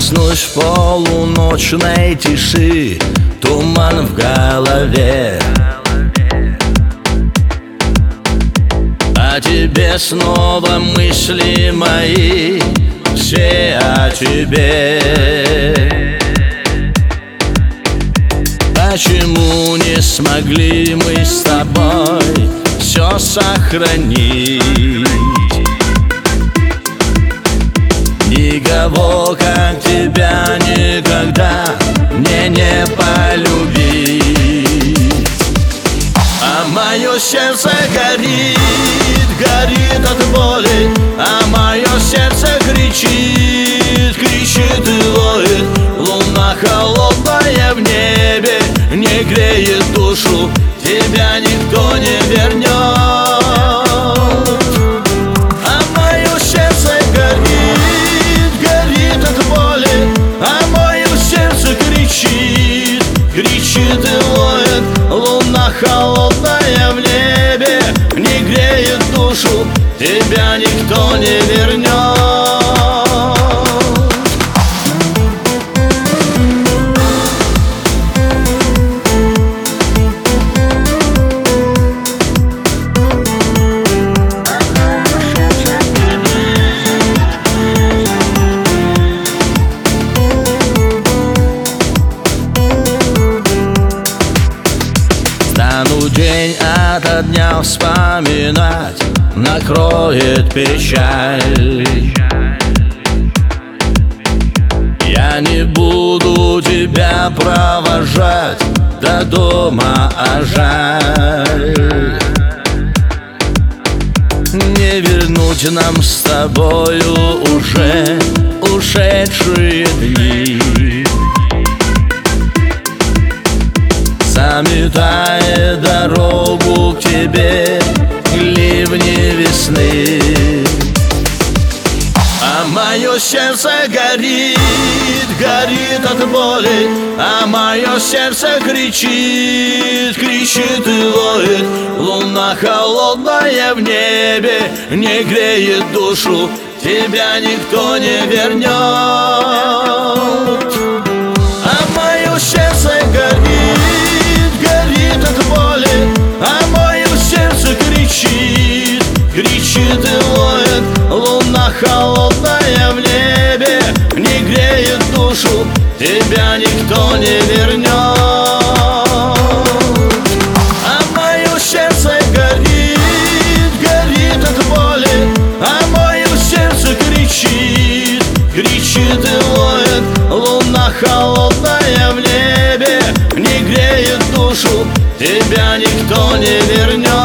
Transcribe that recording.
Проснусь в полуночной тиши, туман в голове. О тебе снова мысли мои, все о тебе. Почему не смогли мы с тобой все сохранить? Никого, как тебя, никогда мне не полюбить. А мое сердце горит, горит от боли, а мое сердце кричит, кричит и воет. Луна холодная в небе не греет душу, тебя никто не вернет. А мое сердце горит, горит от боли, а мое сердце кричит, кричит и воет. Луна холодная в небе не греет душу, тебя никто не вернет. Стану день ото дня вспоминать, накроет печаль. Я не буду тебя провожать до дома, а жаль. Не вернуть нам с тобою уже ушедшие дни, заметая дорогу к тебе ливни весны. А мое сердце горит, горит от боли, а мое сердце кричит, кричит и воет. Луна холодная в небе не греет душу, тебя никто не вернет. А мое сердце горит, горит от боли, а мое сердце кричит, кричит и воет. Луна холодная в небе не греет душу, тебя никто не вернет. А мое сердце горит, горит от боли, а мое сердце кричит, кричит и воет. Луна холодная в небе не греет душу, тебя никто не вернет.